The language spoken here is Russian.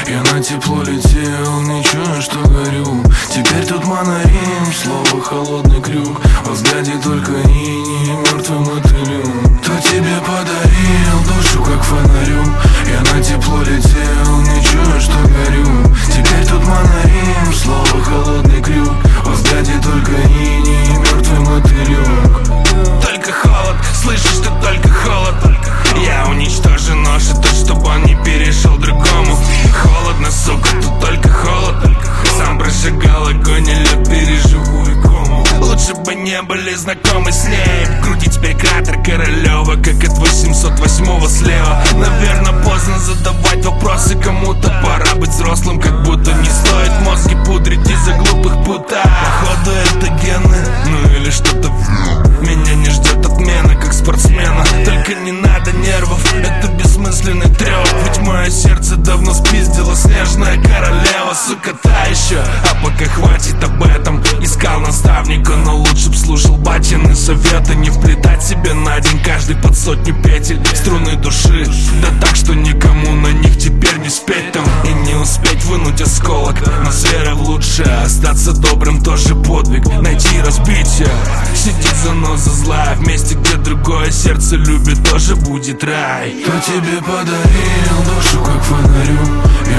Я на тепло летел, не чую, что горю. Теперь тут монорим, слово холодный крюк. Во взгляде только иней, мертвым мотылем. Кто тебе подарил душу, как фонарем? Я на тепло летел, не чую, что горю. Теперь тут монорим, слово холодный крюк. Во взгляде только иней, мертвый мотылем. Только холод, слышишь, ты только холод. Я уничтожу нож, это чтобы он не перешел другому. Холодно, сука, тут только холод. Сам прожигал огонь, и лед переживу и кому. Лучше бы не были знакомы с ней. В груди теперь кратер Королева, как от 808-го слева. Наверное, поздно задавать вопросы кому-то. Пора быть взрослым, как будто не стоит мозги пудрить из-за глупых путах. Походу это гены, ну или что-то. Меня не ждет отмена, как спортсмена. Только не надо нервов, это бессмысленный трёп. Ведь мое сердце давно спиздила снежная королева. Сука, та еще, а пока хватит об этом. Искал наставника, но лучше б слушал батины советы. Не вплетать себе на день каждый под сотню петель. Струны души, да так, что никому на них теперь не спеть там. И не успеть вынуть осколок. Но с верой в лучшее, остаться добрым тоже подвиг. Найти разбитие, сидит заноза злая. В месте, где другое сердце любит, тоже будет рай. Кто тебе подарил душу, как фонарю?